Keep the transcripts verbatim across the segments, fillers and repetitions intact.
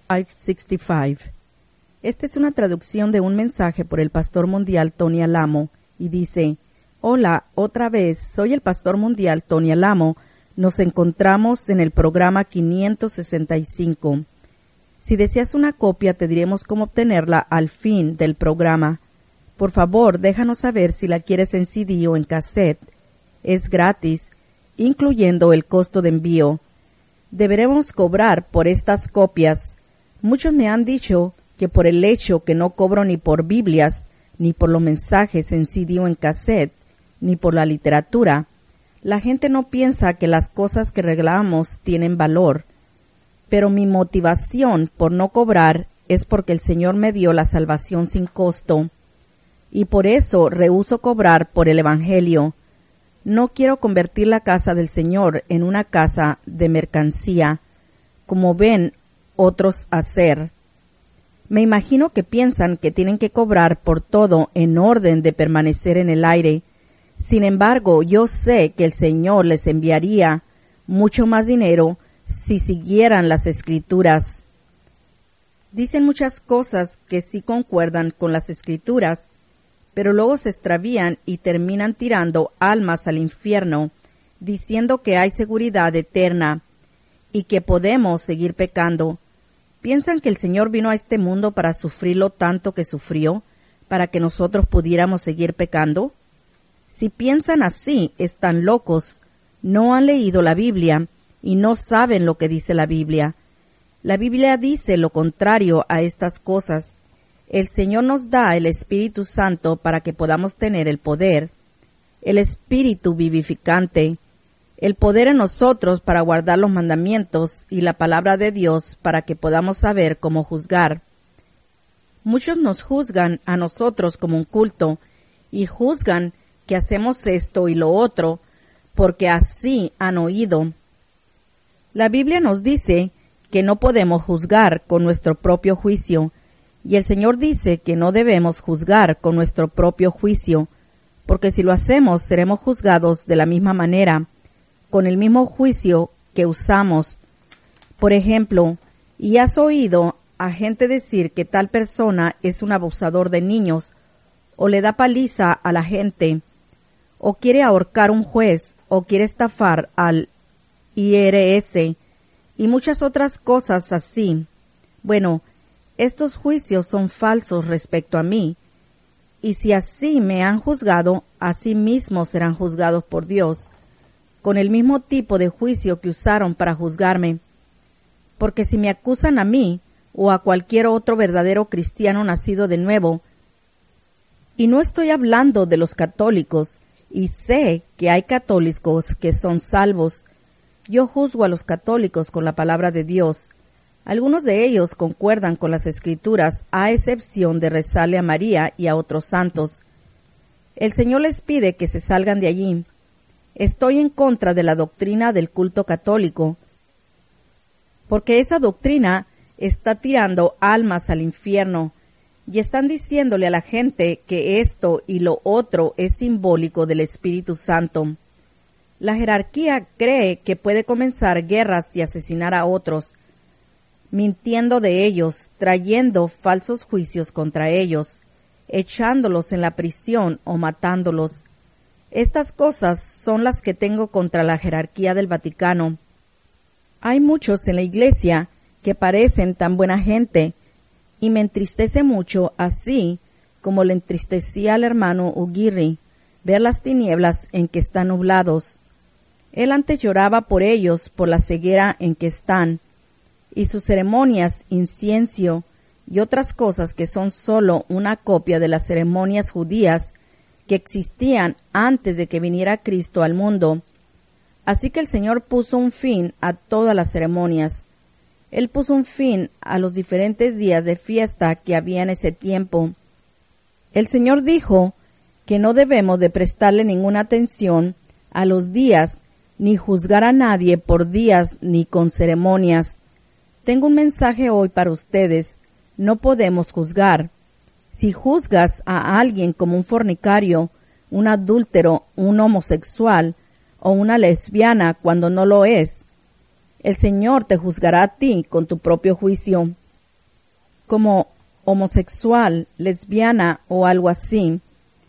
quinientos sesenta y cinco. Esta es una traducción de un mensaje por el pastor mundial Tony Alamo y dice: Hola, otra vez, soy el pastor mundial Tony Alamo. Nos encontramos en el programa quinientos sesenta y cinco. Si deseas una copia, te diremos cómo obtenerla al fin del programa. Por favor, déjanos saber si la quieres en C D o en cassette. Es gratis, incluyendo el costo de envío. Deberemos cobrar por estas copias. Muchos me han dicho que por el hecho que no cobro ni por Biblias, ni por los mensajes en C D o en cassette, ni por la literatura, la gente no piensa que las cosas que regalamos tienen valor. Pero mi motivación por no cobrar es porque el Señor me dio la salvación sin costo, y por eso rehúso cobrar por el Evangelio. No quiero convertir la casa del Señor en una casa de mercancía, como ven otros hacer. Me imagino que piensan que tienen que cobrar por todo en orden de permanecer en el aire. Sin embargo, yo sé que el Señor les enviaría mucho más dinero si siguieran las Escrituras. Dicen muchas cosas que sí concuerdan con las Escrituras, pero luego se extravían y terminan tirando almas al infierno, diciendo que hay seguridad eterna y que podemos seguir pecando. ¿Piensan que el Señor vino a este mundo para sufrir lo tanto que sufrió, para que nosotros pudiéramos seguir pecando? Si piensan así, están locos, no han leído la Biblia y no saben lo que dice la Biblia. La Biblia dice lo contrario a estas cosas. El Señor nos da el Espíritu Santo para que podamos tener el poder, el Espíritu vivificante, el poder en nosotros para guardar los mandamientos y la palabra de Dios para que podamos saber cómo juzgar. Muchos nos juzgan a nosotros como un culto y juzgan que hacemos esto y lo otro porque así han oído. La Biblia nos dice que no podemos juzgar con nuestro propio juicio, y el Señor dice que no debemos juzgar con nuestro propio juicio, porque si lo hacemos seremos juzgados de la misma manera, con el mismo juicio que usamos. Por ejemplo, ¿y has oído a gente decir que tal persona es un abusador de niños, o le da paliza a la gente, o quiere ahorcar un juez, o quiere estafar al I R S, y muchas otras cosas así? Bueno, estos juicios son falsos respecto a mí, y si así me han juzgado, así mismo serán juzgados por Dios, con el mismo tipo de juicio que usaron para juzgarme. Porque si me acusan a mí, o a cualquier otro verdadero cristiano nacido de nuevo, y no estoy hablando de los católicos, y sé que hay católicos que son salvos, yo juzgo a los católicos con la palabra de Dios. Algunos de ellos concuerdan con las Escrituras, a excepción de rezarle a María y a otros santos. El Señor les pide que se salgan de allí. Estoy en contra de la doctrina del culto católico, porque esa doctrina está tirando almas al infierno, y están diciéndole a la gente que esto y lo otro es simbólico del Espíritu Santo. La jerarquía cree que puede comenzar guerras y asesinar a otros, mintiendo de ellos, trayendo falsos juicios contra ellos, echándolos en la prisión o matándolos. Estas cosas son las que tengo contra la jerarquía del Vaticano. Hay muchos en la iglesia que parecen tan buena gente, y me entristece mucho, así como le entristecía al hermano Uguirri, ver las tinieblas en que están nublados. Él antes lloraba por ellos, por la ceguera en que están, y sus ceremonias, incienso y otras cosas que son sólo una copia de las ceremonias judías que existían antes de que viniera Cristo al mundo. Así que el Señor puso un fin a todas las ceremonias. Él puso un fin a los diferentes días de fiesta que había en ese tiempo. El Señor dijo que no debemos de prestarle ninguna atención a los días, ni juzgar a nadie por días ni con ceremonias. Tengo un mensaje hoy para ustedes. No podemos juzgar. Si juzgas a alguien como un fornicario, un adúltero, un homosexual o una lesbiana cuando no lo es, el Señor te juzgará a ti con tu propio juicio. como homosexual, lesbiana o algo así.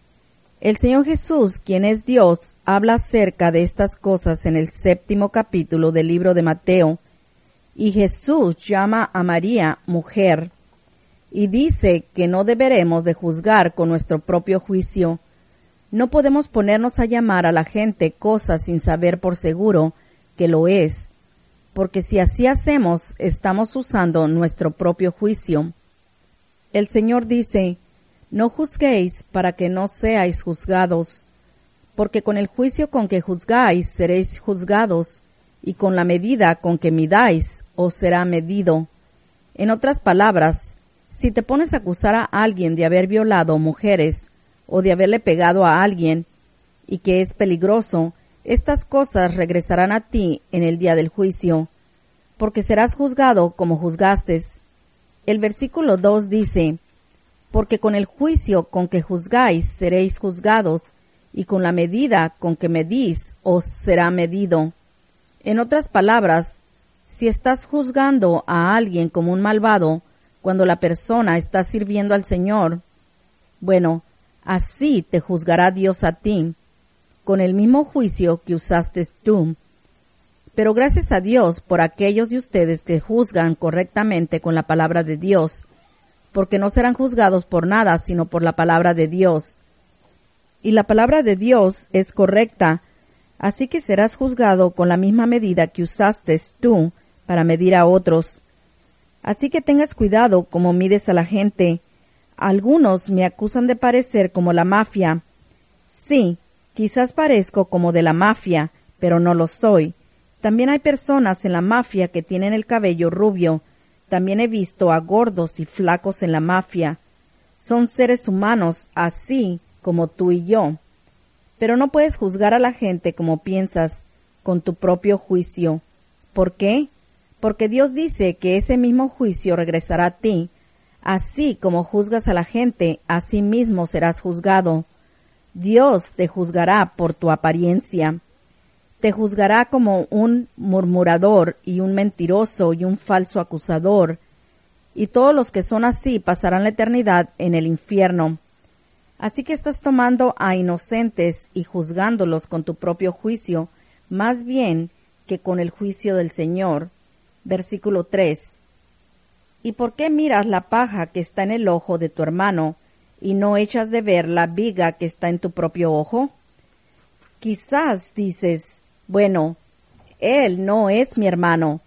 El Señor Jesús, quien es Dios, habla acerca de estas cosas en el séptimo capítulo del libro de Mateo, y Jesús llama a María mujer, y dice que no deberemos de juzgar con nuestro propio juicio. No podemos ponernos a llamar a la gente cosas sin saber por seguro que lo es, porque si así hacemos, estamos usando nuestro propio juicio. El Señor dice, no juzguéis para que no seáis juzgados, porque con el juicio con que juzgáis seréis juzgados, y con la medida con que midáis os será medido. En otras palabras, si te pones a acusar a alguien de haber violado mujeres, o de haberle pegado a alguien, y que es peligroso, estas cosas regresarán a ti en el día del juicio, porque serás juzgado como juzgaste. El versículo dos dice, porque con el juicio con que juzgáis seréis juzgados, y con la medida con que medís os será medido. En otras palabras, si estás juzgando a alguien como un malvado, cuando la persona está sirviendo al Señor, bueno, así te juzgará Dios a ti, con el mismo juicio que usaste tú. Pero gracias a Dios por aquellos de ustedes que juzgan correctamente con la palabra de Dios, porque no serán juzgados por nada sino por la palabra de Dios. Y la palabra de Dios es correcta, así que serás juzgado con la misma medida que usaste tú para medir a otros. Así que tengas cuidado como mides a la gente. Algunos me acusan de parecer como la mafia. Sí, quizás parezco como de la mafia, pero no lo soy. También hay personas en la mafia que tienen el cabello rubio. También he visto a gordos y flacos en la mafia. Son seres humanos, así como tú y yo. Pero no puedes juzgar a la gente como piensas, con tu propio juicio. ¿Por qué? Porque Dios dice que ese mismo juicio regresará a ti. Así como juzgas a la gente, así mismo serás juzgado. Dios te juzgará por tu apariencia. Te juzgará como un murmurador y un mentiroso y un falso acusador. Y todos los que son así pasarán la eternidad en el infierno. Así que estás tomando a inocentes y juzgándolos con tu propio juicio, más bien que con el juicio del Señor. Versículo tres. ¿Y por qué miras la paja que está en el ojo de tu hermano, y no echas de ver la viga que está en tu propio ojo? Quizás dices, bueno, él no es mi hermano.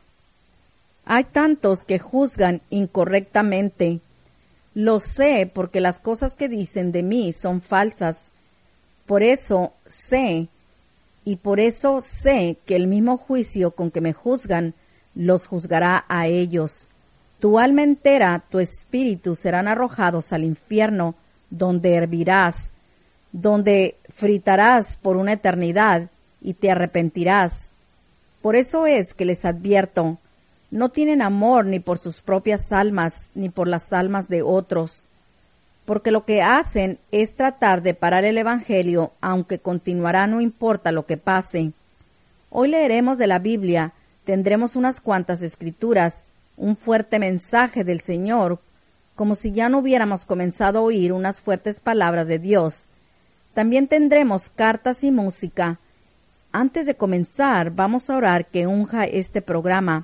Hay tantos que juzgan incorrectamente. Lo sé porque las cosas que dicen de mí son falsas. Por eso sé, y por eso sé que el mismo juicio con que me juzgan, los juzgará a ellos. Tu alma entera, tu espíritu serán arrojados al infierno, donde hervirás, donde fritarás por una eternidad, y te arrepentirás. Por eso es que les advierto, no tienen amor ni por sus propias almas, ni por las almas de otros, porque lo que hacen es tratar de parar el Evangelio, aunque continuará no importa lo que pase. Hoy leeremos de la Biblia, tendremos unas cuantas escrituras, un fuerte mensaje del Señor, como si ya no hubiéramos comenzado a oír unas fuertes palabras de Dios. También tendremos cartas y música. Antes de comenzar, vamos a orar que unja este programa.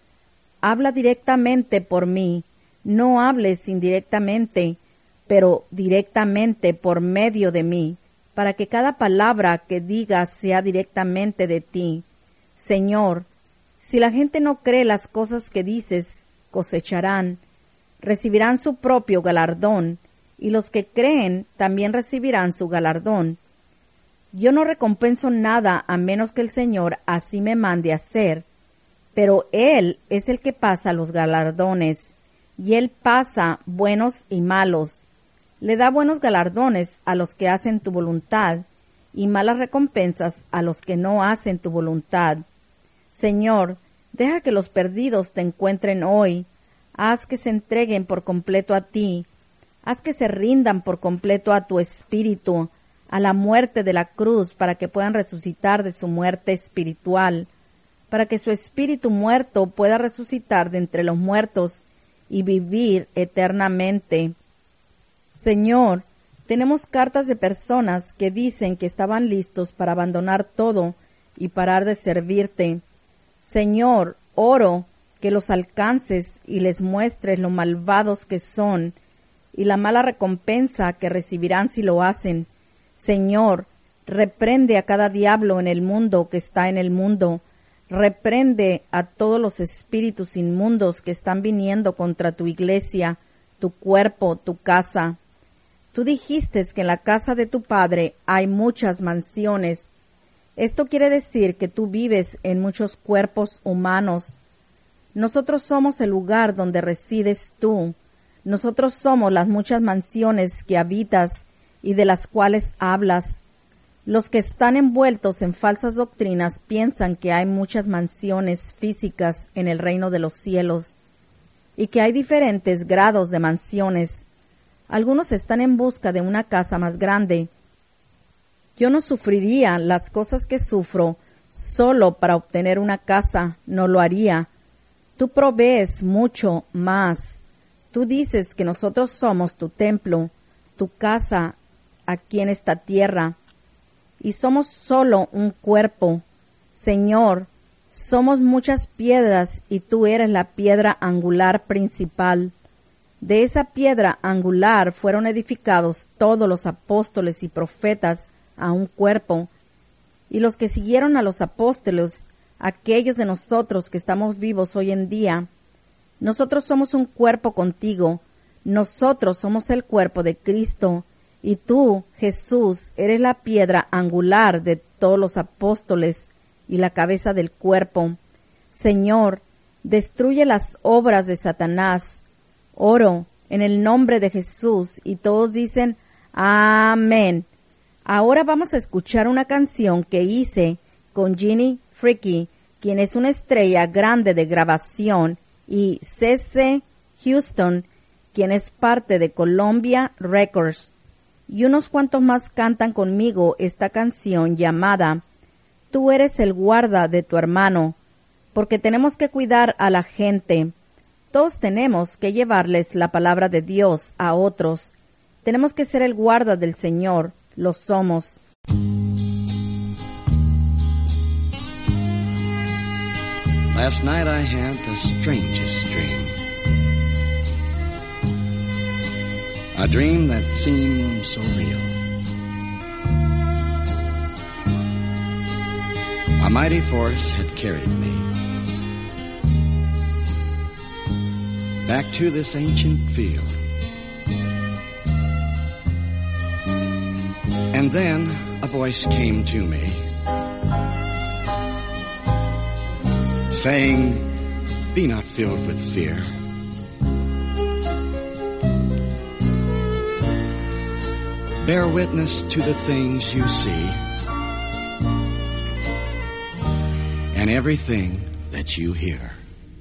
Habla directamente por mí, no hables indirectamente, pero directamente por medio de mí, para que cada palabra que digas sea directamente de ti. Señor, si la gente no cree las cosas que dices, cosecharán, recibirán su propio galardón, y los que creen también recibirán su galardón. Yo no recompenso nada a menos que el Señor así me mande hacer, pero Él es el que pasa los galardones, y Él pasa buenos y malos. Le da buenos galardones a los que hacen tu voluntad, y malas recompensas a los que no hacen tu voluntad. Señor, deja que los perdidos te encuentren hoy. Haz que se entreguen por completo a ti. Haz que se rindan por completo a tu espíritu, a la muerte de la cruz, para que puedan resucitar de su muerte espiritual, para que su espíritu muerto pueda resucitar de entre los muertos y vivir eternamente. Señor, tenemos cartas de personas que dicen que estaban listos para abandonar todo y parar de servirte. Señor, oro que los alcances y les muestres lo malvados que son y la mala recompensa que recibirán si lo hacen. Señor, reprende a cada diablo en el mundo que está en el mundo. Reprende a todos los espíritus inmundos que están viniendo contra tu iglesia, tu cuerpo, tu casa. Tú dijiste que en la casa de tu Padre hay muchas mansiones. Esto quiere decir que tú vives en muchos cuerpos humanos. Nosotros somos el lugar donde resides tú. Nosotros somos las muchas mansiones que habitas y de las cuales hablas. Los que están envueltos en falsas doctrinas piensan que hay muchas mansiones físicas en el reino de los cielos y que hay diferentes grados de mansiones. Algunos están en busca de una casa más grande. Yo no sufriría las cosas que sufro solo para obtener una casa, no lo haría. Tú provees mucho más. Tú dices que nosotros somos tu templo, tu casa aquí en esta tierra, y somos solo un cuerpo. Señor, somos muchas piedras y tú eres la piedra angular principal. De esa piedra angular fueron edificados todos los apóstoles y profetas a un cuerpo, y los que siguieron a los apóstoles, aquellos de nosotros que estamos vivos hoy en día. Nosotros somos un cuerpo contigo, nosotros somos el cuerpo de Cristo, y tú, Jesús, eres la piedra angular de todos los apóstoles y la cabeza del cuerpo. Señor, destruye las obras de Satanás. Oro en el nombre de Jesús, y todos dicen amén. Ahora vamos a escuchar una canción que hice con Ginny Freaky, quien es una estrella grande de grabación, y C C Houston, quien es parte de Columbia Records. Y unos cuantos más cantan conmigo esta canción llamada Tú eres el guarda de tu hermano, porque tenemos que cuidar a la gente. Todos tenemos que llevarles la palabra de Dios a otros. Tenemos que ser el guarda del Señor, lo somos. Last night I had the strangest dream. A dream that seemed so real. A mighty force had carried me back to this ancient field. And then a voice came to me, saying, "Be not filled with fear. Bear witness to the things you see and everything that you hear."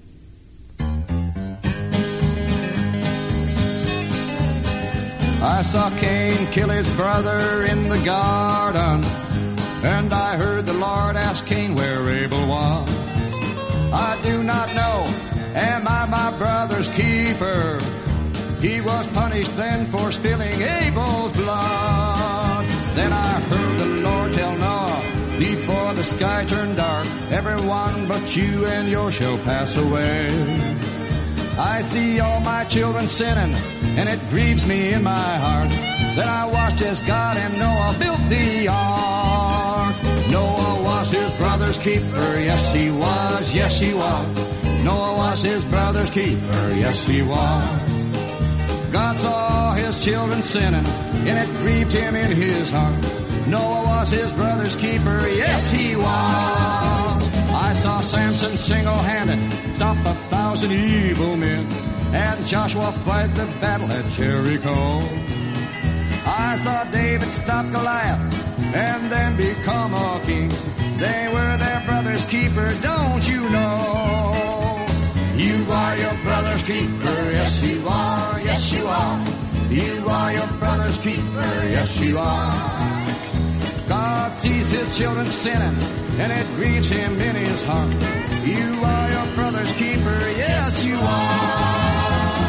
I saw Cain kill his brother in the garden, and I heard the Lord ask Cain where Abel was. I do not know, am I my brother's keeper? He was punished then for spilling Abel's blood. Then I heard the Lord tell Noah, before the sky turned dark, everyone but you and yours shall pass away. I see all my children sinning, and it grieves me in my heart. Then I watched as God and Noah built the ark. Noah was his brother's keeper, yes he was, yes he was. Noah was his brother's keeper, yes he was. God saw his children sinning, and it grieved him in his heart. Noah was his brother's keeper, yes he was. I saw Samson single-handed stop a thousand evil men, and Joshua fight the battle at Jericho. I saw David stop Goliath and then become a king. They were their brother's keeper, don't you know? You are your brother's keeper, yes you are, yes you are. You are your brother's keeper, yes you are. God sees his children sinning, and it grieves him in his heart. You are your brother's keeper, yes you are.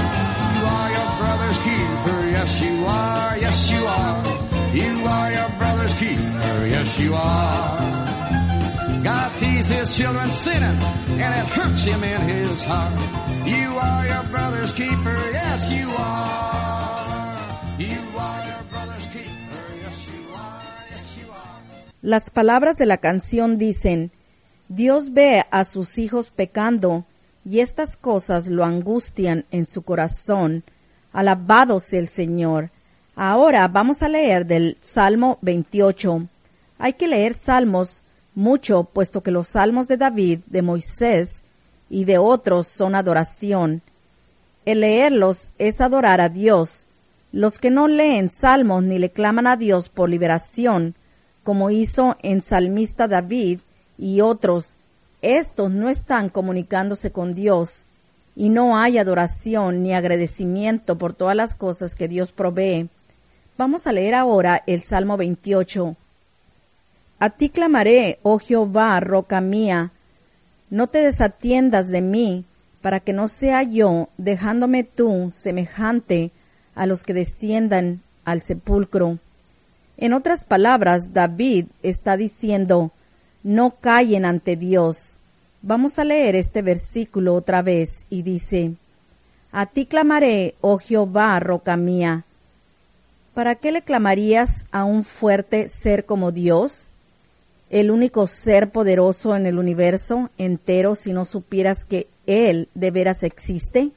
sees his children sinning, and it hurts him in his heart. You are your brother's keeper, yes you are. You are your brother's keeper, yes you are, yes you are. Las palabras de la canción dicen: Dios ve a sus hijos pecando, y estas cosas lo angustian en su corazón. Alabado sea el Señor. Ahora vamos a leer del Salmo veintiocho. Hay que leer salmos mucho, puesto que los salmos de David, de Moisés y de otros son adoración. El leerlos es adorar a Dios. Los que no leen salmos ni le claman a Dios por liberación, como hizo en salmista David y otros, estos no están comunicándose con Dios, y no hay adoración ni agradecimiento por todas las cosas que Dios provee. Vamos a leer ahora el Salmo veintiocho. A ti clamaré, oh Jehová, roca mía, no te desatiendas de mí, para que no sea yo, dejándome tú, semejante a los que desciendan al sepulcro. En otras palabras, David está diciendo: no callen ante Dios. Vamos a leer este versículo otra vez y dice: a ti clamaré, oh Jehová, roca mía. ¿Para qué le clamarías a un fuerte ser como Dios, el único ser poderoso en el universo entero, si no supieras que Él de veras existe?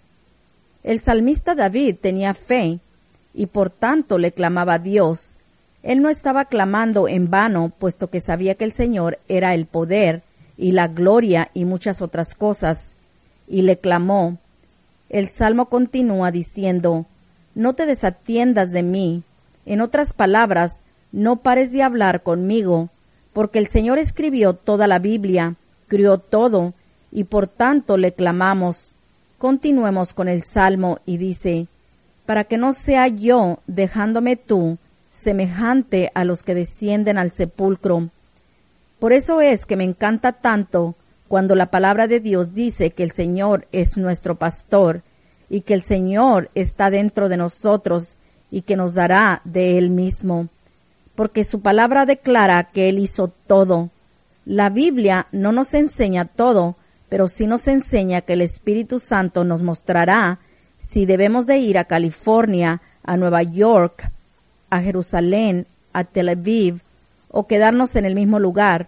El salmista David tenía fe y por tanto le clamaba a Dios. Él no estaba clamando en vano, puesto que sabía que el Señor era el poder y la gloria y muchas otras cosas, y le clamó. El Salmo continúa diciendo: no te desatiendas de mí. En otras palabras, no pares de hablar conmigo, porque el Señor escribió toda la Biblia, crió todo, y por tanto le clamamos. Continuemos con el Salmo y dice: para que no sea yo, dejándome tú, semejante a los que descienden al sepulcro. Por eso es que me encanta tanto cuando la palabra de Dios dice que el Señor es nuestro pastor y que el Señor está dentro de nosotros y que nos dará de Él mismo, porque su palabra declara que Él hizo todo. La Biblia no nos enseña todo, pero sí nos enseña que el Espíritu Santo nos mostrará si debemos de ir a California, a Nueva York, a Jerusalén, a Tel Aviv, o quedarnos en el mismo lugar.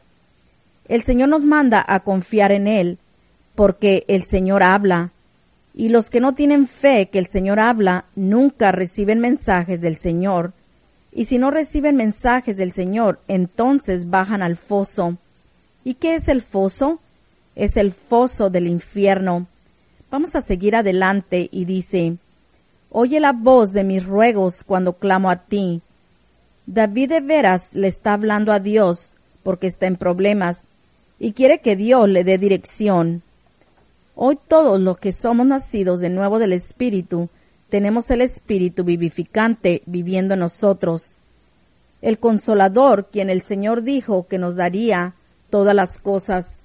El Señor nos manda a confiar en Él, porque el Señor habla, y los que no tienen fe que el Señor habla, nunca reciben mensajes del Señor, y si no reciben mensajes del Señor, entonces bajan al foso. ¿Y qué es el foso? Es el foso del infierno. Vamos a seguir adelante y dice: oye la voz de mis ruegos cuando clamo a ti. David de veras le está hablando a Dios porque está en problemas y quiere que Dios le dé dirección. Hoy todos los que somos nacidos de nuevo del Espíritu tenemos el Espíritu vivificante viviendo en nosotros. El Consolador, quien el Señor dijo que nos daría todas las cosas.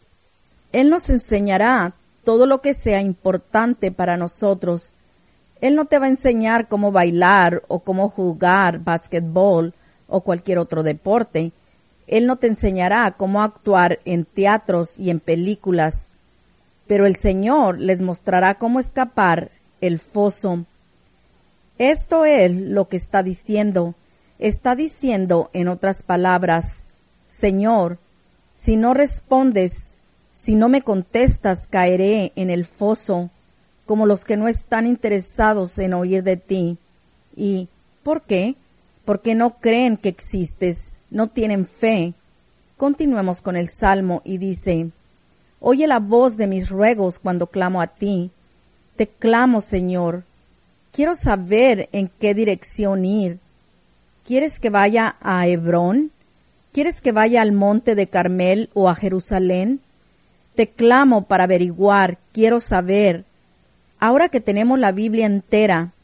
Él nos enseñará todo lo que sea importante para nosotros. Él no te va a enseñar cómo bailar o cómo jugar básquetbol o cualquier otro deporte. Él no te enseñará cómo actuar en teatros y en películas. Pero el Señor les mostrará cómo escapar el foso. Esto es lo que está diciendo. Está diciendo, en otras palabras: Señor, si no respondes, si no me contestas, caeré en el foso, como los que no están interesados en oír de ti. ¿Y por qué? Porque no creen que existes, no tienen fe. Continuemos con el Salmo y dice: oye la voz de mis ruegos cuando clamo a ti. Te clamo, Señor. Quiero saber en qué dirección ir. ¿Quieres que vaya a Hebrón? ¿Quieres que vaya al monte de Carmel o a Jerusalén? Te clamo para averiguar, quiero saber. Ahora que tenemos la Biblia entera,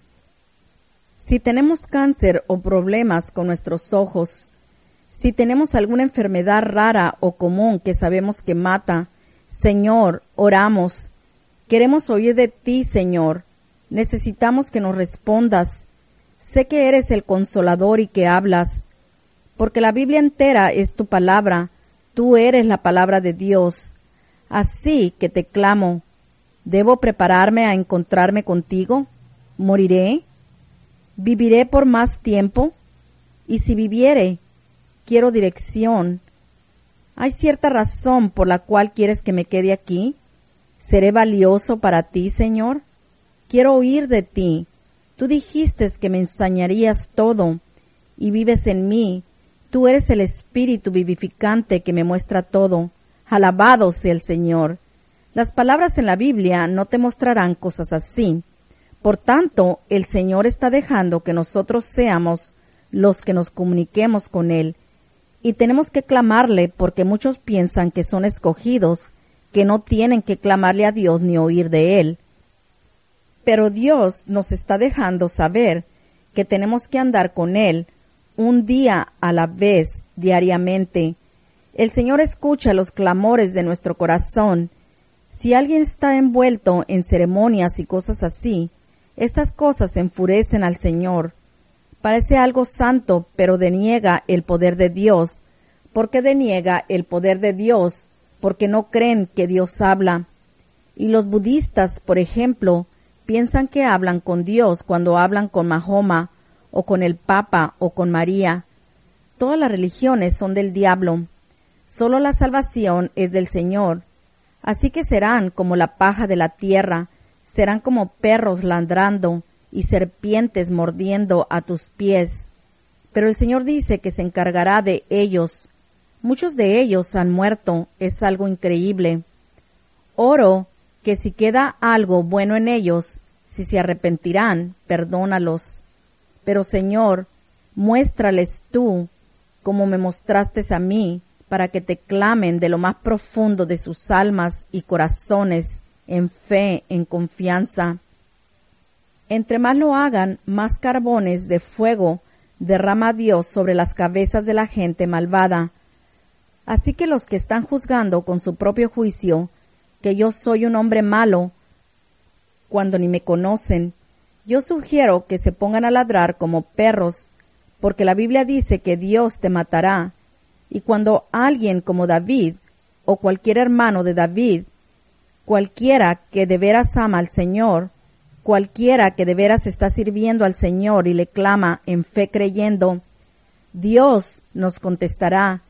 si tenemos cáncer o problemas con nuestros ojos, si tenemos alguna enfermedad rara o común que sabemos que mata, Señor, oramos. Queremos oír de ti, Señor. Necesitamos que nos respondas. Sé que eres el Consolador y que hablas, porque la Biblia entera es tu palabra. Tú eres la palabra de Dios. Así que te clamo, ¿debo prepararme a encontrarme contigo? ¿Moriré? ¿Viviré por más tiempo? Y si viviere, quiero dirección. ¿Hay cierta razón por la cual quieres que me quede aquí? ¿Seré valioso para ti, Señor? Quiero oír de ti. Tú dijiste que me enseñarías todo, y vives en mí. Tú eres el Espíritu vivificante que me muestra todo. Alabado sea el Señor. Las palabras en la Biblia no te mostrarán cosas así. Por tanto, el Señor está dejando que nosotros seamos los que nos comuniquemos con Él. Y tenemos que clamarle porque muchos piensan que son escogidos, que no tienen que clamarle a Dios ni oír de Él. Pero Dios nos está dejando saber que tenemos que andar con Él un día a la vez, diariamente. El Señor escucha los clamores de nuestro corazón. Si alguien está envuelto en ceremonias y cosas así, estas cosas enfurecen al Señor. Parece algo santo, pero deniega el poder de Dios. ¿Por qué deniega el poder de Dios? Porque no creen que Dios habla. Y los budistas, por ejemplo, piensan que hablan con Dios cuando hablan con Mahoma, o con el Papa, o con María. Todas las religiones son del diablo. Solo la salvación es del Señor. Así que serán como la paja de la tierra, serán como perros ladrando y serpientes mordiendo a tus pies. Pero el Señor dice que se encargará de ellos. Muchos de ellos han muerto, es algo increíble. Oro que si queda algo bueno en ellos, si se arrepentirán, perdónalos. Pero Señor, muéstrales tú, como me mostraste a mí, para que te clamen de lo más profundo de sus almas y corazones, en fe, en confianza. Entre más lo hagan, más carbones de fuego derrama Dios sobre las cabezas de la gente malvada. Así que los que están juzgando con su propio juicio que yo soy un hombre malo, cuando ni me conocen, yo sugiero que se pongan a ladrar como perros, porque la Biblia dice que Dios te matará. Y cuando alguien como David, o cualquier hermano de David, cualquiera que de veras ama al Señor, cualquiera que de veras está sirviendo al Señor y le clama en fe creyendo, Dios nos contestará,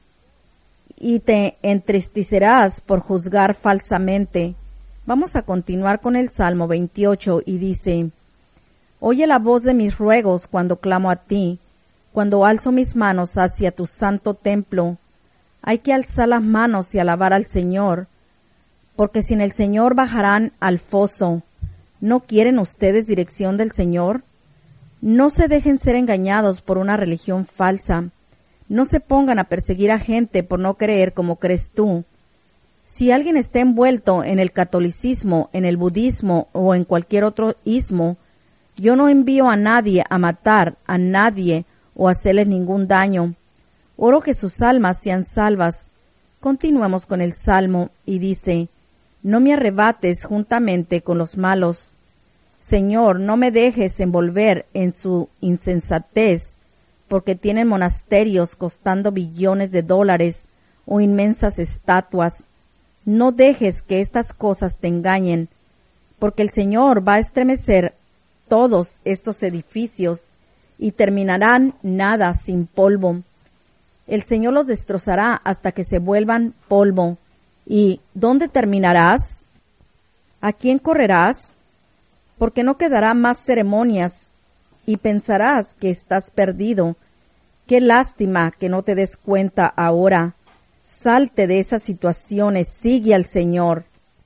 y te entristecerás por juzgar falsamente. Vamos a continuar con el Salmo veintiocho y dice, Oye la voz de mis ruegos cuando clamo a ti, cuando alzo mis manos hacia tu santo templo. Hay que alzar las manos y alabar al Señor, porque sin el Señor bajarán al foso. ¿No quieren ustedes dirección del Señor? No se dejen ser engañados por una religión falsa. No se pongan a perseguir a gente por no creer como crees tú. Si alguien está envuelto en el catolicismo, en el budismo o en cualquier otro ismo, yo no envío a nadie a matar a nadie o hacerles ningún daño. Oro que sus almas sean salvas. Continuemos con el Salmo y dice, No me arrebates juntamente con los malos. Señor, no me dejes envolver en su insensatez, porque tienen monasterios costando billones de dólares o inmensas estatuas. No dejes que estas cosas te engañen, porque el Señor va a estremecer todos estos edificios y terminarán nada sin polvo. El Señor los destrozará hasta que se vuelvan polvo. ¿Y dónde terminarás? ¿A quién correrás? Porque no quedará más ceremonias y pensarás que estás perdido. Qué lástima que no te des cuenta ahora. Salte de esas situaciones, sigue al Señor.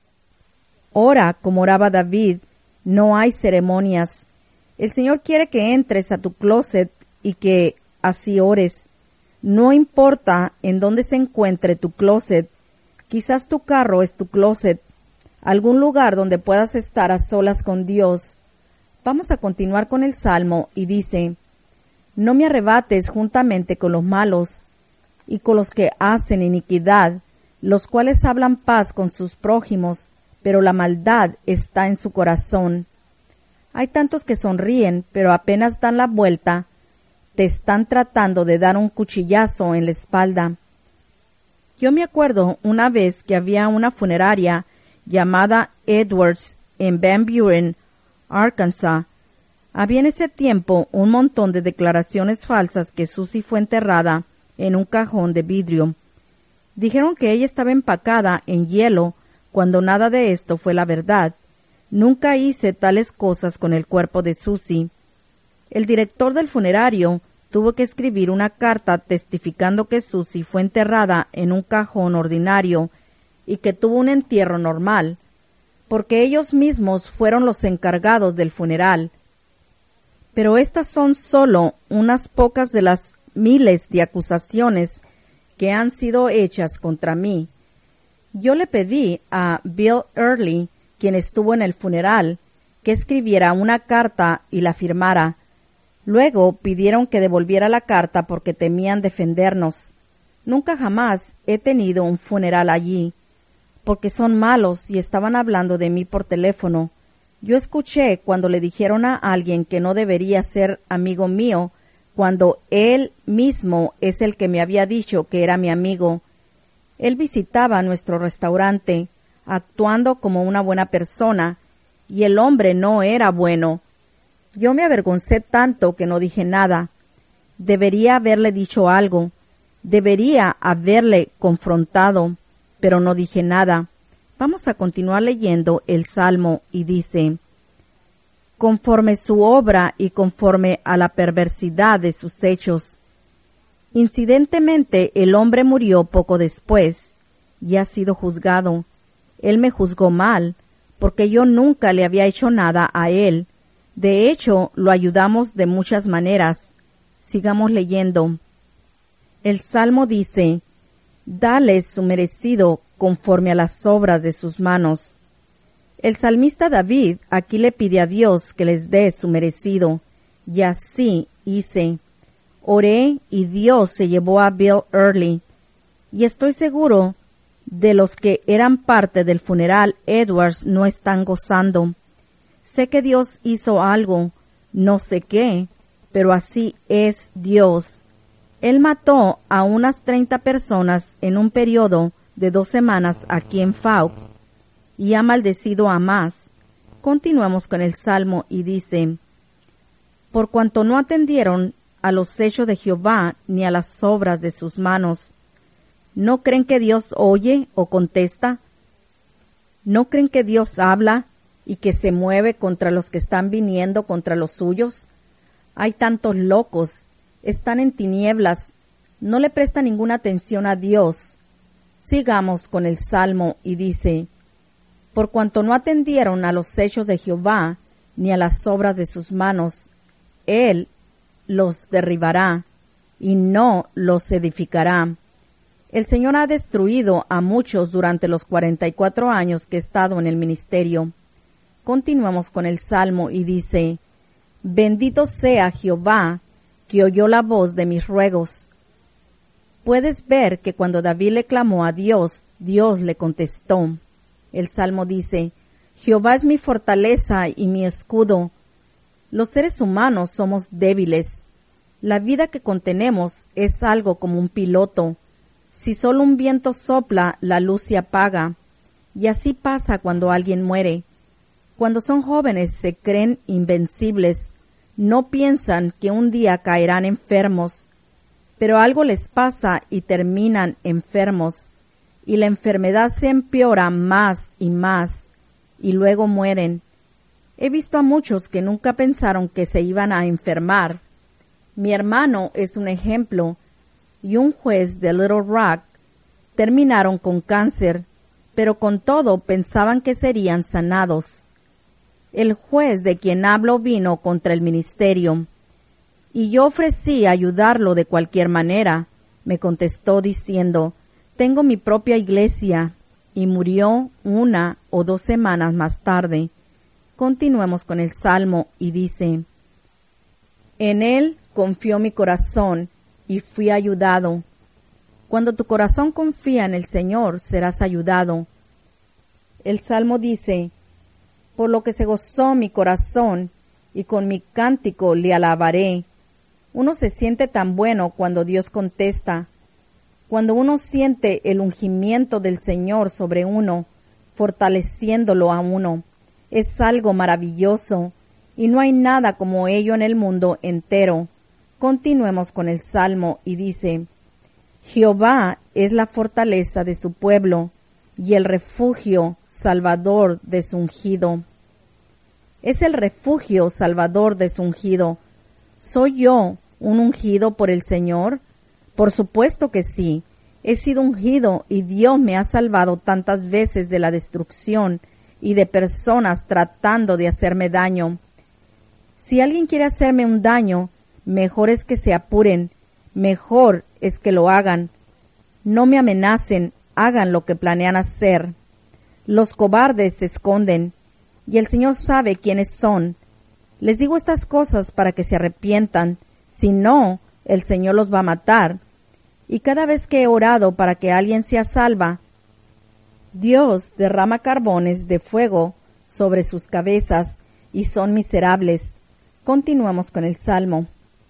Ora como oraba David, no hay ceremonias. El Señor quiere que entres a tu closet y que así ores. No importa en dónde se encuentre tu closet, quizás tu carro es tu closet, algún lugar donde puedas estar a solas con Dios. Vamos a continuar con el Salmo y dice, No me arrebates juntamente con los malos y con los que hacen iniquidad, los cuales hablan paz con sus prójimos, pero la maldad está en su corazón. Hay tantos que sonríen, pero apenas dan la vuelta, te están tratando de dar un cuchillazo en la espalda. Yo me acuerdo una vez que había una funeraria llamada Edwards en Van Buren, Arkansas. Había en ese tiempo un montón de declaraciones falsas que Susie fue enterrada en un cajón de vidrio. Dijeron que ella estaba empacada en hielo, cuando nada de esto fue la verdad. Nunca hice tales cosas con el cuerpo de Susie. El director del funerario tuvo que escribir una carta testificando que Susie fue enterrada en un cajón ordinario y que tuvo un entierro normal, porque ellos mismos fueron los encargados del funeral. Pero estas son solo unas pocas de las miles de acusaciones que han sido hechas contra mí. Yo le pedí a Bill Early, quien estuvo en el funeral, que escribiera una carta y la firmara. Luego pidieron que devolviera la carta porque temían defendernos. Nunca jamás he tenido un funeral allí, porque son malos y estaban hablando de mí por teléfono. Yo escuché cuando le dijeron a alguien que no debería ser amigo mío, cuando él mismo es el que me había dicho que era mi amigo. Él visitaba nuestro restaurante, actuando como una buena persona, y el hombre no era bueno. Yo me avergoncé tanto que no dije nada. Debería haberle dicho algo. Debería haberle confrontado, pero no dije nada. Vamos a continuar leyendo el Salmo y dice: conforme su obra y conforme a la perversidad de sus hechos. Incidentemente, el hombre murió poco después y ha sido juzgado. Él me juzgó mal, porque yo nunca le había hecho nada a él. De hecho, lo ayudamos de muchas maneras. Sigamos leyendo. El Salmo dice: dales su merecido conforme a las obras de sus manos. El salmista David aquí le pide a Dios que les dé su merecido, y así hice. Oré y Dios se llevó a Bill Early, y estoy seguro de los que eran parte del funeral Edwards no están gozando. Sé que Dios hizo algo, no sé qué, pero así es Dios. Él mató a unas treinta personas en un periodo de dos semanas aquí en Fouke y ha maldecido a más. Continuamos con el Salmo y dice: por cuanto no atendieron a los hechos de Jehová ni a las obras de sus manos. ¿No creen que Dios oye o contesta? ¿No creen que Dios habla y que se mueve contra los que están viniendo contra los suyos? Hay tantos locos, están en tinieblas, no le presta ninguna atención a Dios. Sigamos con el Salmo y dice: por cuanto no atendieron a los hechos de Jehová ni a las obras de sus manos, Él los derribará y no los edificará. El Señor ha destruido a muchos durante los cuarenta y cuatro años que he estado en el ministerio. Continuamos con el Salmo y dice: bendito sea Jehová, que oyó la voz de mis ruegos. Puedes ver que cuando David le clamó a Dios, Dios le contestó. El Salmo dice: Jehová es mi fortaleza y mi escudo. Los seres humanos somos débiles. La vida que contenemos es algo como un piloto. Si solo un viento sopla, la luz se apaga. Y así pasa cuando alguien muere. Cuando son jóvenes se creen invencibles. No piensan que un día caerán enfermos. Pero algo les pasa y terminan enfermos. Y la enfermedad se empeora más y más. Y luego mueren. He visto a muchos que nunca pensaron que se iban a enfermar. Mi hermano es un ejemplo, y un juez de Little Rock terminaron con cáncer, pero con todo pensaban que serían sanados. El juez de quien hablo vino contra el ministerio, y yo ofrecí ayudarlo de cualquier manera. Me contestó diciendo: tengo mi propia iglesia, y murió una o dos semanas más tarde. Continuemos con el Salmo y dice: en él confió mi corazón y fui ayudado. Cuando tu corazón confía en el Señor, serás ayudado. El Salmo dice: por lo que se gozó mi corazón, y con mi cántico le alabaré. Uno se siente tan bueno cuando Dios contesta. Cuando uno siente el ungimiento del Señor sobre uno, fortaleciéndolo a uno, es algo maravilloso, y no hay nada como ello en el mundo entero. Continuemos con el Salmo y dice: Jehová es la fortaleza de su pueblo, y el refugio salvador de su ungido. Es el refugio salvador de su ungido. ¿Soy yo un ungido por el Señor? Por supuesto que sí. He sido ungido y Dios me ha salvado tantas veces de la destrucción y de personas tratando de hacerme daño. Si alguien quiere hacerme un daño, mejor es que se apuren, mejor es que lo hagan. No me amenacen, hagan lo que planean hacer. Los cobardes se esconden, y el Señor sabe quiénes son. Les digo estas cosas para que se arrepientan, si no, el Señor los va a matar. Y cada vez que he orado para que alguien sea salva, Dios derrama carbones de fuego sobre sus cabezas y son miserables. Continuamos con el Salmo.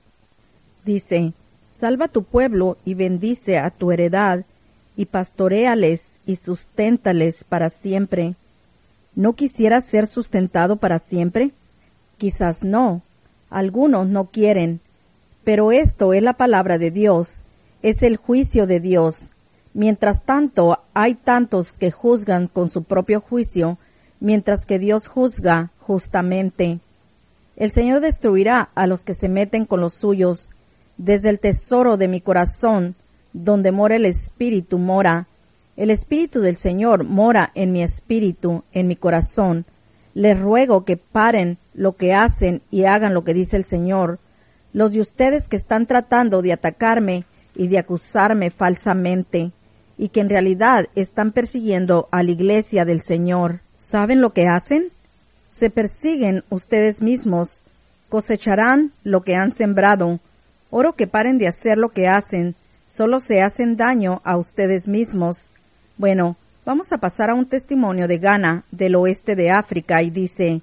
Dice: Salva tu pueblo y bendice a tu heredad, y pastoréales y susténtales para siempre. ¿No quisieras ser sustentado para siempre? Quizás no. Algunos no quieren. Pero esto es la palabra de Dios. Es el juicio de Dios. Mientras tanto, hay tantos que juzgan con su propio juicio, mientras que Dios juzga justamente. El Señor destruirá a los que se meten con los suyos. Desde el tesoro de mi corazón, donde mora el Espíritu, mora. El Espíritu del Señor mora en mi espíritu, en mi corazón. Les ruego que paren lo que hacen y hagan lo que dice el Señor. Los de ustedes que están tratando de atacarme y de acusarme falsamente, y que en realidad están persiguiendo a la iglesia del Señor, ¿saben lo que hacen? Se persiguen ustedes mismos, cosecharán lo que han sembrado. Oro que paren de hacer lo que hacen, solo se hacen daño a ustedes mismos. Bueno, vamos a pasar a un testimonio de Ghana, del oeste de África, y dice: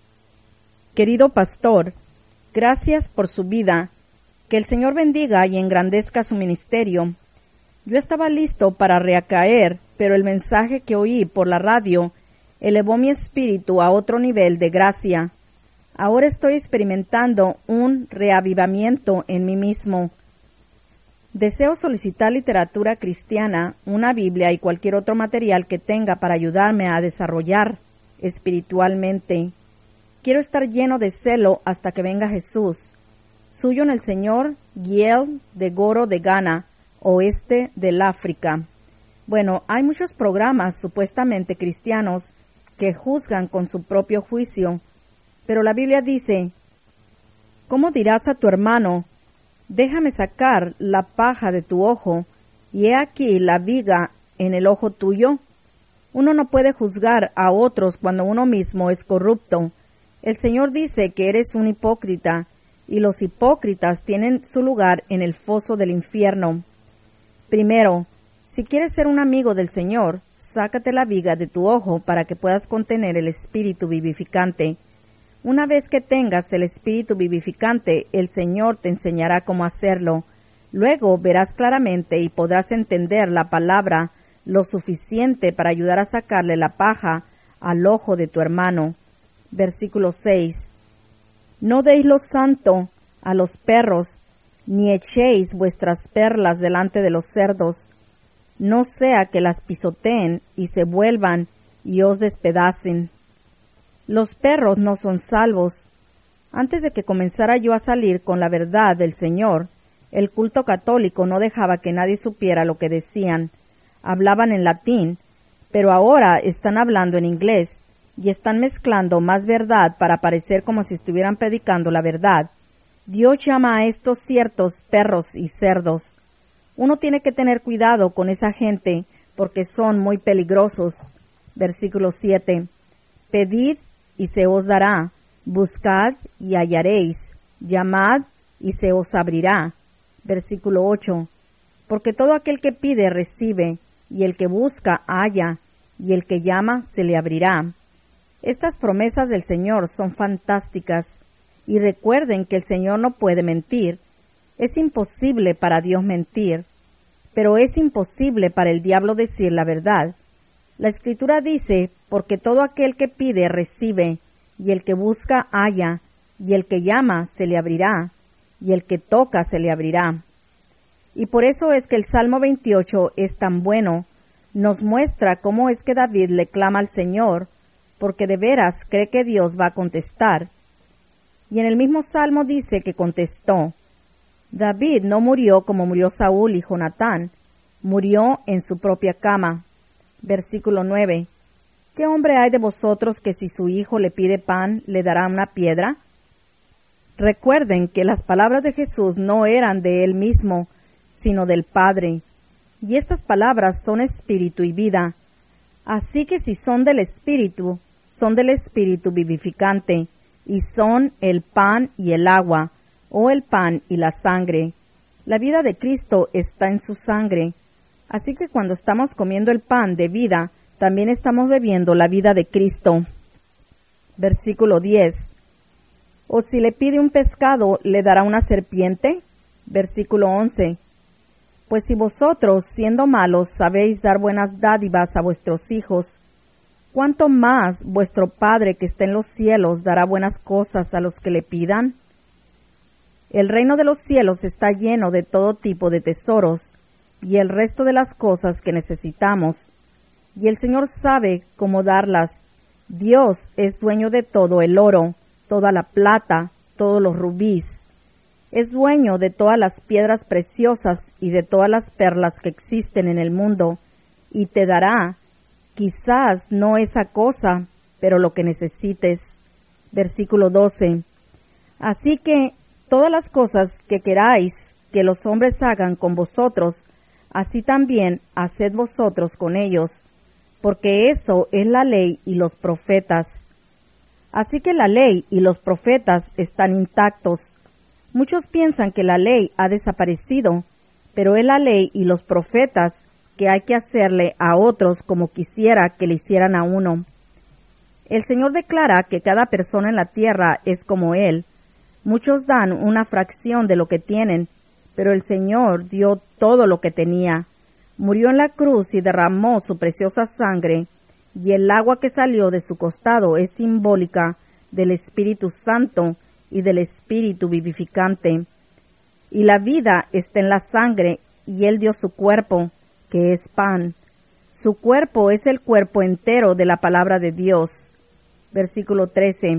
Querido pastor, gracias por su vida. Que el Señor bendiga y engrandezca su ministerio. Yo estaba listo para recaer, pero el mensaje que oí por la radio elevó mi espíritu a otro nivel de gracia. Ahora estoy experimentando un reavivamiento en mí mismo. Deseo solicitar literatura cristiana, una Biblia y cualquier otro material que tenga para ayudarme a desarrollar espiritualmente. Quiero estar lleno de celo hasta que venga Jesús. Suyo en el Señor, Giel de Goro de Ghana, oeste del África. Bueno, hay muchos programas supuestamente cristianos que juzgan con su propio juicio, pero la Biblia dice: ¿cómo dirás a tu hermano, déjame sacar la paja de tu ojo, y he aquí la viga en el ojo tuyo? Uno no puede juzgar a otros cuando uno mismo es corrupto. El Señor dice que eres un hipócrita, y los hipócritas tienen su lugar en el foso del infierno. Primero, si quieres ser un amigo del Señor, sácate la viga de tu ojo para que puedas contener el espíritu vivificante. Una vez que tengas el espíritu vivificante, el Señor te enseñará cómo hacerlo. Luego verás claramente y podrás entender la palabra lo suficiente para ayudar a sacarle la paja al ojo de tu hermano. Versículo seis. No deis lo santo a los perros, ni echéis vuestras perlas delante de los cerdos, no sea que las pisoteen y se vuelvan y os despedacen. Los perros no son salvos. Antes de que comenzara yo a salir con la verdad del Señor, el culto católico no dejaba que nadie supiera lo que decían. Hablaban en latín, pero ahora están hablando en inglés, y están mezclando más verdad para parecer como si estuvieran predicando la verdad. Dios llama a estos ciertos perros y cerdos. Uno tiene que tener cuidado con esa gente porque son muy peligrosos. Versículo siete. Pedid y se os dará, buscad y hallaréis, llamad y se os abrirá. Versículo ocho. Porque todo aquel que pide recibe, y el que busca halla, y el que llama se le abrirá. Estas promesas del Señor son fantásticas, y recuerden que el Señor no puede mentir. Es imposible para Dios mentir. pero es imposible para el diablo decir la verdad. La Escritura dice, porque todo aquel que pide recibe, y el que busca halla, y el que llama se le abrirá, y el que toca se le abrirá. Y por eso es que el Salmo veintiocho es tan bueno, nos muestra cómo es que David le clama al Señor, porque de veras cree que Dios va a contestar. Y en el mismo Salmo dice que contestó. David no murió como murió Saúl y Jonatán, murió en su propia cama. Versículo nueve. ¿Qué hombre hay de vosotros que si su hijo le pide pan, le dará una piedra? Recuerden que las palabras de Jesús no eran de él mismo, sino del Padre. Y estas palabras son espíritu y vida. Así que si son del espíritu, son del espíritu vivificante, y son el pan y el agua, o el pan y la sangre. La vida de Cristo está en su sangre. Así que cuando estamos comiendo el pan de vida, también estamos bebiendo la vida de Cristo. Versículo diez. ¿O si le pide un pescado, le dará una serpiente? Versículo once. Pues si vosotros, siendo malos, sabéis dar buenas dádivas a vuestros hijos, ¿cuánto más vuestro Padre que está en los cielos dará buenas cosas a los que le pidan? El reino de los cielos está lleno de todo tipo de tesoros y el resto de las cosas que necesitamos, y el Señor sabe cómo darlas. Dios es dueño de todo el oro, toda la plata, todos los rubíes. Es dueño de todas las piedras preciosas y de todas las perlas que existen en el mundo, y te dará, quizás no esa cosa, pero lo que necesites. Versículo doce. Así que todas las cosas que queráis que los hombres hagan con vosotros, así también haced vosotros con ellos, porque eso es la ley y los profetas. Así que la ley y los profetas están intactos. Muchos piensan que la ley ha desaparecido, pero es la ley y los profetas que hay que hacerle a otros como quisiera que le hicieran a uno. El Señor declara que cada persona en la tierra es como Él. Muchos dan una fracción de lo que tienen, pero el Señor dio todo lo que tenía. Murió en la cruz y derramó su preciosa sangre, y el agua que salió de su costado es simbólica del Espíritu Santo y del Espíritu vivificante. Y la vida está en la sangre, y Él dio su cuerpo, que es pan. Su cuerpo es el cuerpo entero de la palabra de Dios. Versículo trece.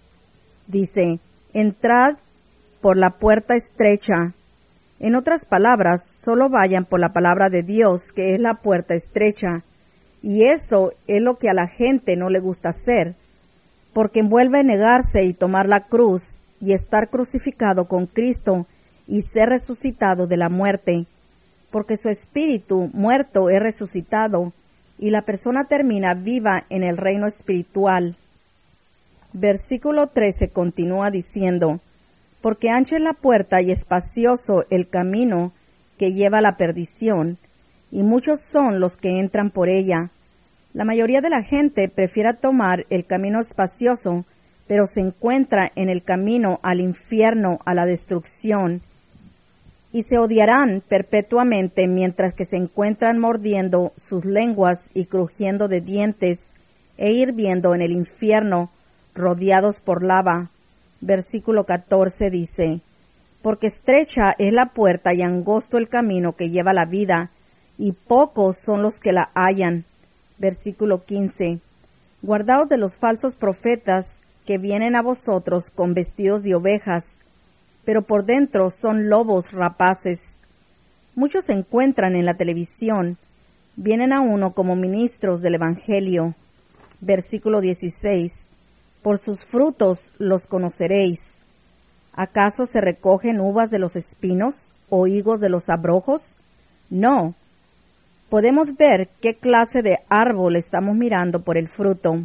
Dice, entrad por la puerta estrecha. En otras palabras, solo vayan por la palabra de Dios, que es la puerta estrecha. Y eso es lo que a la gente no le gusta hacer, porque envuelve negarse y tomar la cruz y estar crucificado con Cristo y ser resucitado de la muerte, porque su espíritu muerto es resucitado y la persona termina viva en el reino espiritual. Versículo trece continúa diciendo, porque ancha es la puerta y espacioso el camino que lleva a la perdición, y muchos son los que entran por ella. La mayoría de la gente prefiere tomar el camino espacioso, pero se encuentra en el camino al infierno, a la destrucción, y se odiarán perpetuamente mientras que se encuentran mordiendo sus lenguas y crujiendo de dientes e hirviendo en el infierno, rodeados por lava. Versículo catorce dice, porque estrecha es la puerta y angosto el camino que lleva a la vida, y pocos son los que la hallan. Versículo quince, guardaos de los falsos profetas que vienen a vosotros con vestidos de ovejas, pero por dentro son lobos rapaces. Muchos se encuentran en la televisión, vienen a uno como ministros del Evangelio. Versículo dieciséis, por sus frutos los conoceréis. ¿Acaso se recogen uvas de los espinos o higos de los abrojos? No. Podemos ver qué clase de árbol estamos mirando por el fruto.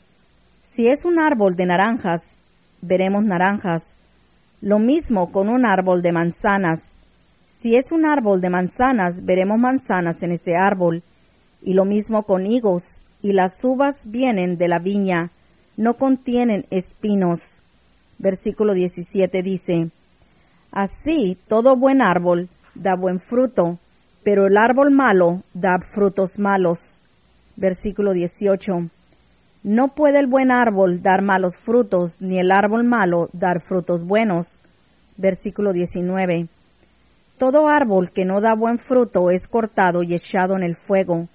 Si es un árbol de naranjas, veremos naranjas. Lo mismo con un árbol de manzanas. Si es un árbol de manzanas, veremos manzanas en ese árbol. Y lo mismo con higos. Y las uvas vienen de la viña, no contienen espinos. Versículo diecisiete dice, así todo buen árbol da buen fruto, pero el árbol malo da frutos malos. Versículo dieciocho. No puede el buen árbol dar malos frutos, ni el árbol malo dar frutos buenos. Versículo diecinueve. Todo árbol que no da buen fruto es cortado y echado en el fuego.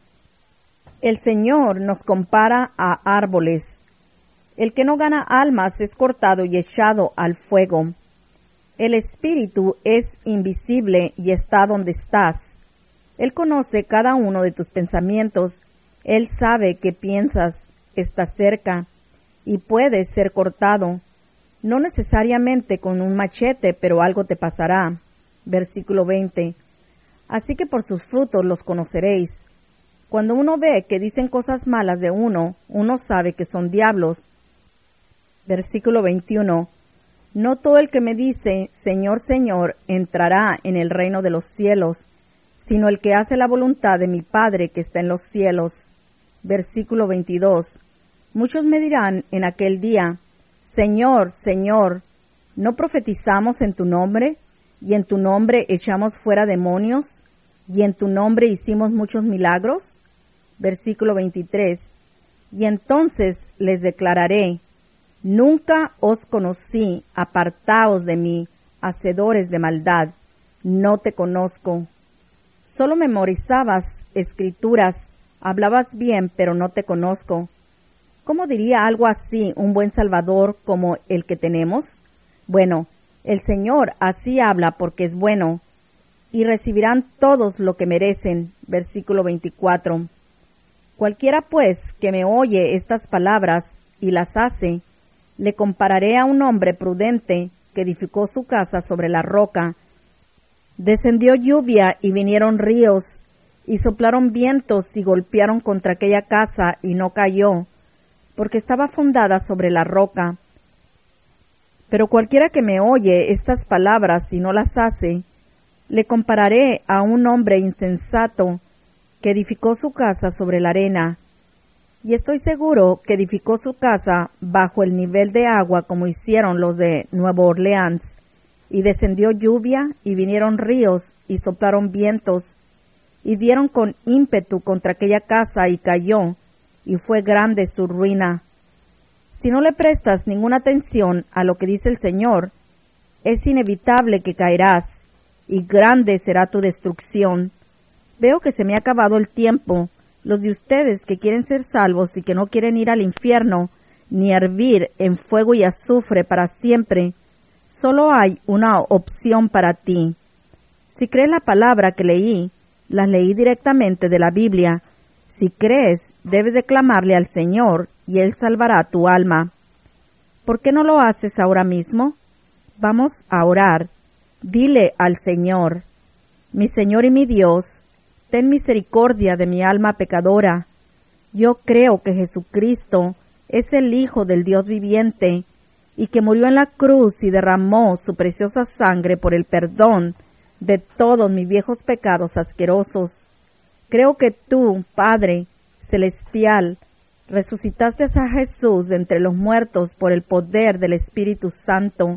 El Señor nos compara a árboles. El que no gana almas es cortado y echado al fuego. El Espíritu es invisible y está donde estás. Él conoce cada uno de tus pensamientos. Él sabe que piensas, está cerca y puedes ser cortado. No necesariamente con un machete, pero algo te pasará. Versículo veinte. Así que por sus frutos los conoceréis. Cuando uno ve que dicen cosas malas de uno, uno sabe que son diablos. Versículo veintiuno. No todo el que me dice, Señor, Señor, entrará en el reino de los cielos, sino el que hace la voluntad de mi Padre que está en los cielos. Versículo veintidós. Muchos me dirán en aquel día, Señor, Señor, ¿no profetizamos en tu nombre? ¿Y en tu nombre echamos fuera demonios? ¿Y en tu nombre hicimos muchos milagros? Versículo veintitrés. Y entonces les declararé, nunca os conocí, apartaos de mí, hacedores de maldad, no te conozco. Solo memorizabas escrituras, hablabas bien, pero no te conozco. ¿Cómo diría algo así un buen Salvador como el que tenemos? Bueno, el Señor así habla porque es bueno, y recibirán todos lo que merecen. Versículo veinticuatro. Cualquiera pues que me oye estas palabras y las hace, le compararé a un hombre prudente que edificó su casa sobre la roca. Descendió lluvia y vinieron ríos, y soplaron vientos y golpearon contra aquella casa y no cayó, porque estaba fundada sobre la roca. Pero cualquiera que me oye estas palabras y no las hace, le compararé a un hombre insensato que edificó su casa sobre la arena. Y estoy seguro que edificó su casa bajo el nivel de agua como hicieron los de Nueva Orleans. Y descendió lluvia y vinieron ríos y soplaron vientos y dieron con ímpetu contra aquella casa y cayó, y fue grande su ruina. Si no le prestas ninguna atención a lo que dice el Señor, es inevitable que caerás, y grande será tu destrucción. Veo que se me ha acabado el tiempo. Los de ustedes que quieren ser salvos y que no quieren ir al infierno, ni hervir en fuego y azufre para siempre, solo hay una opción para ti. Si crees la palabra que leí, la leí directamente de la Biblia. Si crees, debes de clamarle al Señor y Él salvará tu alma. ¿Por qué no lo haces ahora mismo? Vamos a orar. Dile al Señor, mi Señor y mi Dios, ten misericordia de mi alma pecadora. Yo creo que Jesucristo es el Hijo del Dios viviente y que murió en la cruz y derramó su preciosa sangre por el perdón de todos mis viejos pecados asquerosos. Creo que tú, Padre Celestial, resucitaste a Jesús de entre los muertos por el poder del Espíritu Santo.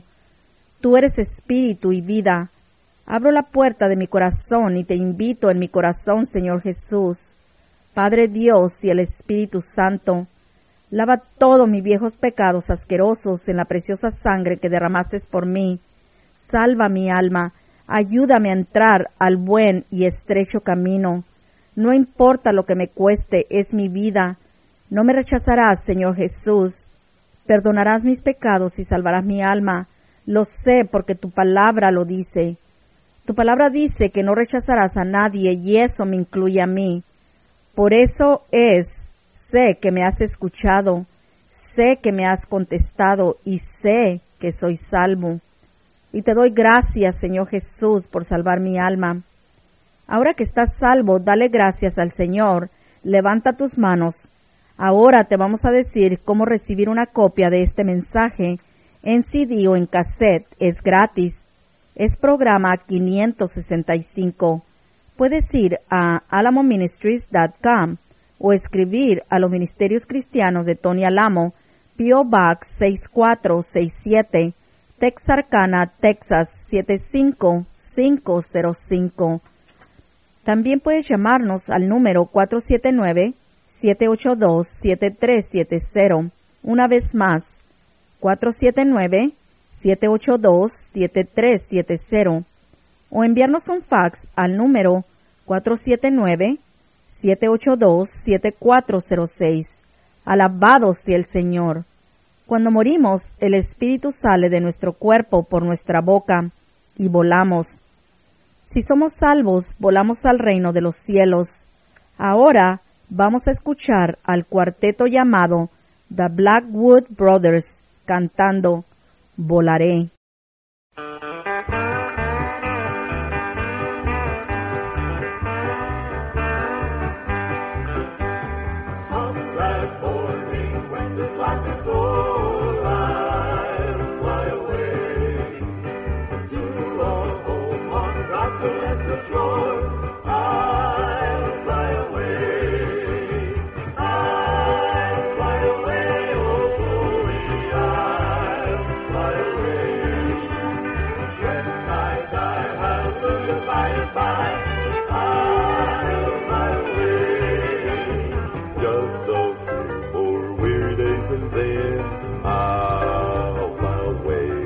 Tú eres Espíritu y vida. Abro la puerta de mi corazón y te invito en mi corazón, Señor Jesús. Padre Dios y el Espíritu Santo, lava todos mis viejos pecados asquerosos en la preciosa sangre que derramaste por mí. Salva mi alma. Ayúdame a entrar al buen y estrecho camino. No importa lo que me cueste, es mi vida. No me rechazarás, Señor Jesús. Perdonarás mis pecados y salvarás mi alma. Lo sé porque tu palabra lo dice. Tu palabra dice que no rechazarás a nadie y eso me incluye a mí. Por eso es, sé que me has escuchado, sé que me has contestado y sé que soy salvo. Y te doy gracias, Señor Jesús, por salvar mi alma. Ahora que estás salvo, dale gracias al Señor. Levanta tus manos. Ahora te vamos a decir cómo recibir una copia de este mensaje en C D o en cassette. Es gratis. Es programa quinientos sesenta y cinco. Puedes ir a alamo ministries punto com o escribir a los Ministerios Cristianos de Tony Alamo, P O Box seis cuatro seis siete, Texarkana, Texas siete cinco cinco cero cinco. También puedes llamarnos al número cuatro siete nueve, siete ocho dos, siete tres siete cero. Una vez más, cuatro siete nueve, siete ocho dos, siete tres siete cero. O enviarnos un fax al número cuatro siete nueve, siete ocho dos, siete cuatro cero seis. Alabado sea el Señor. Cuando morimos, el espíritu sale de nuestro cuerpo por nuestra boca y volamos. Si somos salvos, volamos al reino de los cielos. Ahora vamos a escuchar al cuarteto llamado The Blackwood Brothers cantando Volaré.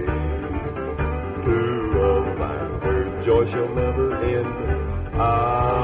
Joy shall never end. I